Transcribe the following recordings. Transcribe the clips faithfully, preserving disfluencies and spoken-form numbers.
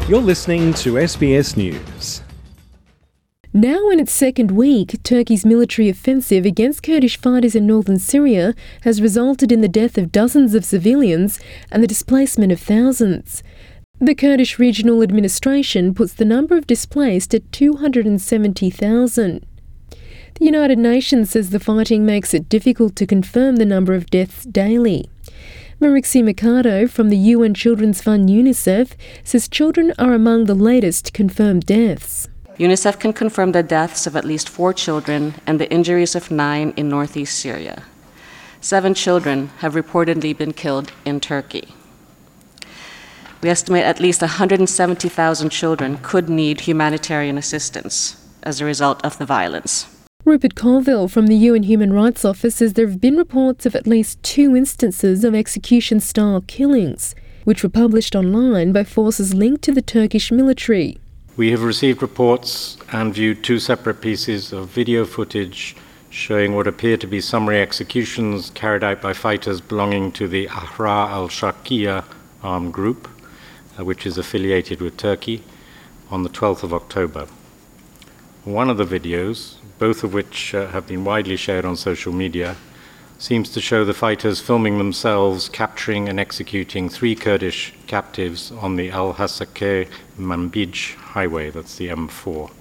You're listening to S B S News. Now in its second week, Turkey's military offensive against Kurdish fighters in northern Syria has resulted in the death of dozens of civilians and the displacement of thousands. The Kurdish Regional Administration puts the number of displaced at two hundred seventy thousand. The United Nations says the fighting makes it difficult to confirm the number of deaths daily. Marixie Mercado from the U N Children's Fund UNICEF says children are among the latest confirmed deaths. UNICEF can confirm the deaths of at least four children and the injuries of nine in northeast Syria. Seven children have reportedly been killed in Turkey. We estimate at least one hundred seventy thousand children could need humanitarian assistance as a result of the violence. Rupert Colville from the U N Human Rights Office says there have been reports of at least two instances of execution-style killings, which were published online by forces linked to the Turkish military. We have received reports and viewed two separate pieces of video footage showing what appear to be summary executions carried out by fighters belonging to the Ahrar al-Sharqiya armed group, uh, which is affiliated with Turkey, on the twelfth of October. One of the videos, both of which uh, have been widely shared on social media, seems to show the fighters filming themselves capturing and executing three Kurdish captives on the Al-Hasakeh-Manbij highway, that's the M four.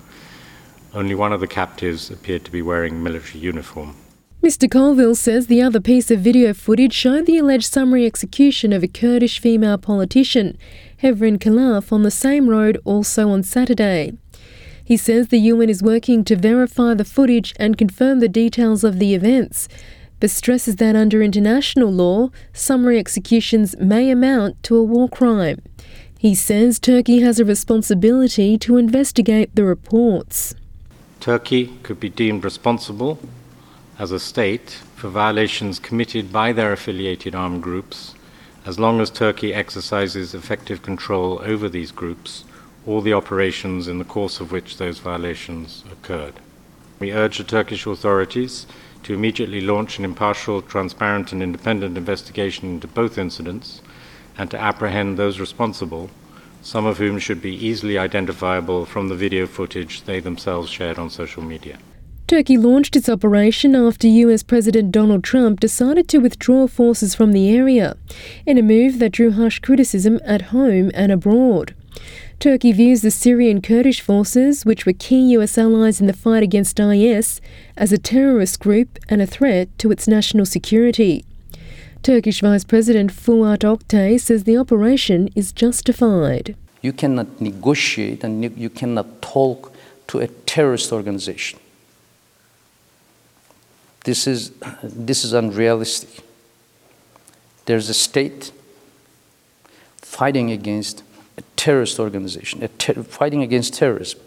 Only one of the captives appeared to be wearing military uniform. Mister Colville says the other piece of video footage showed the alleged summary execution of a Kurdish female politician, Hevrin Khalaf, on the same road also on Saturday. He says the U N is working to verify the footage and confirm the details of the events, but stresses that under international law, summary executions may amount to a war crime. He says Turkey has a responsibility to investigate the reports. Turkey could be deemed responsible as a state for violations committed by their affiliated armed groups, as long as Turkey exercises effective control over these groups or the operations in the course of which those violations occurred. We urge the Turkish authorities to immediately launch an impartial, transparent and independent investigation into both incidents and to apprehend those responsible, some of whom should be easily identifiable from the video footage they themselves shared on social media. Turkey launched its operation after U S President Donald Trump decided to withdraw forces from the area, in a move that drew harsh criticism at home and abroad. Turkey views the Syrian Kurdish forces, which were key U S allies in the fight against I S, as a terrorist group and a threat to its national security. Turkish Vice President Fuat Oktay says the operation is justified. You cannot negotiate and you cannot talk to a terrorist organization. This is, this is unrealistic. There's a state fighting against a terrorist organization, a ter- fighting against terrorism.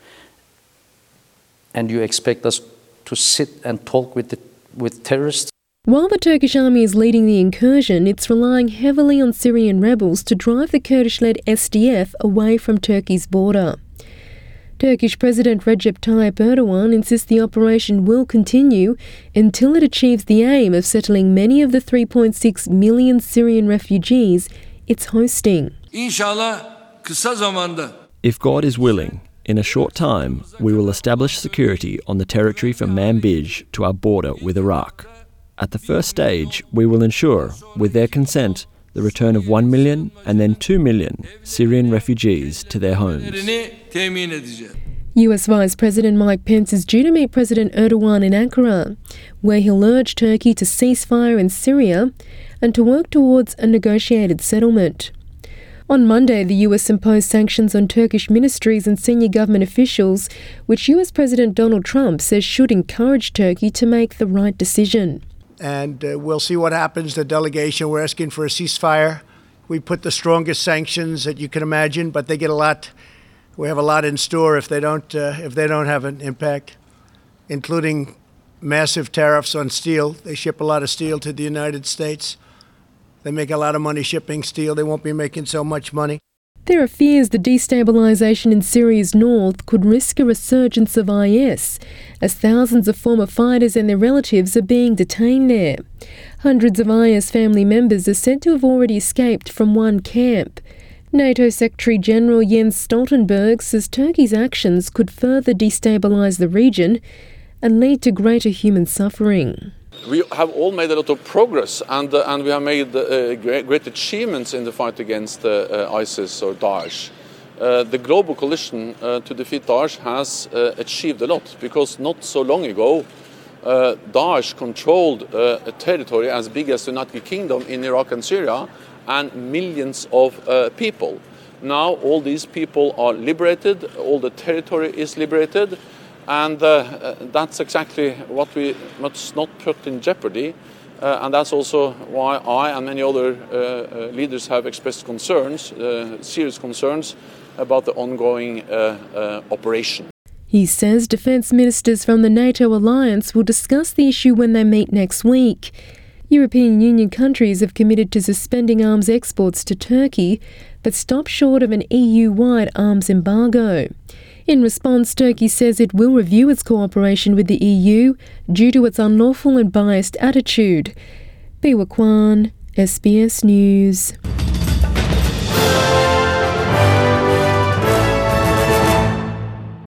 And you expect us to sit and talk with, the, with terrorists? While the Turkish army is leading the incursion, it's relying heavily on Syrian rebels to drive the Kurdish-led S D F away from Turkey's border. Turkish President Recep Tayyip Erdogan insists the operation will continue until it achieves the aim of settling many of the three point six million Syrian refugees it's hosting. If God is willing, in a short time, we will establish security on the territory from Manbij to our border with Iraq. At the first stage, we will ensure, with their consent, the return of one million and then two million Syrian refugees to their homes. U S Vice President Mike Pence is due to meet President Erdogan in Ankara, where he'll urge Turkey to cease fire in Syria and to work towards a negotiated settlement. On Monday, the U S imposed sanctions on Turkish ministries and senior government officials, which U S President Donald Trump says should encourage Turkey to make the right decision. And uh, we'll see what happens. The delegation, we're asking for a ceasefire. We put the strongest sanctions that you can imagine, but they get a lot. We have a lot in store if they don't uh, if they don't have an impact, including massive tariffs on steel. They ship a lot of steel to the United States. They make a lot of money shipping steel. They won't be making so much money. There are fears the destabilisation in Syria's north could risk a resurgence of I S, as thousands of former fighters and their relatives are being detained there. Hundreds of I S family members are said to have already escaped from one camp. NATO Secretary-General Jens Stoltenberg says Turkey's actions could further destabilise the region and lead to greater human suffering. We have all made a lot of progress, and uh, and we have made uh, great, great achievements in the fight against uh, uh, ISIS or Daesh. Uh, the global coalition uh, to defeat Daesh has uh, achieved a lot, because not so long ago uh, Daesh controlled uh, a territory as big as the United Kingdom in Iraq and Syria, and millions of uh, people. Now all these people are liberated, all the territory is liberated, and uh, uh, that's exactly what we must not put in jeopardy. Uh, and that's also why I and many other uh, uh, leaders have expressed concerns, uh, serious concerns, about the ongoing uh, uh, operation. He says defence ministers from the NATO alliance will discuss the issue when they meet next week. European Union countries have committed to suspending arms exports to Turkey, but stop short of an E U-wide arms embargo. In response, Turkey says it will review its cooperation with the E U due to its unlawful and biased attitude. Biwa Kwan, S B S News.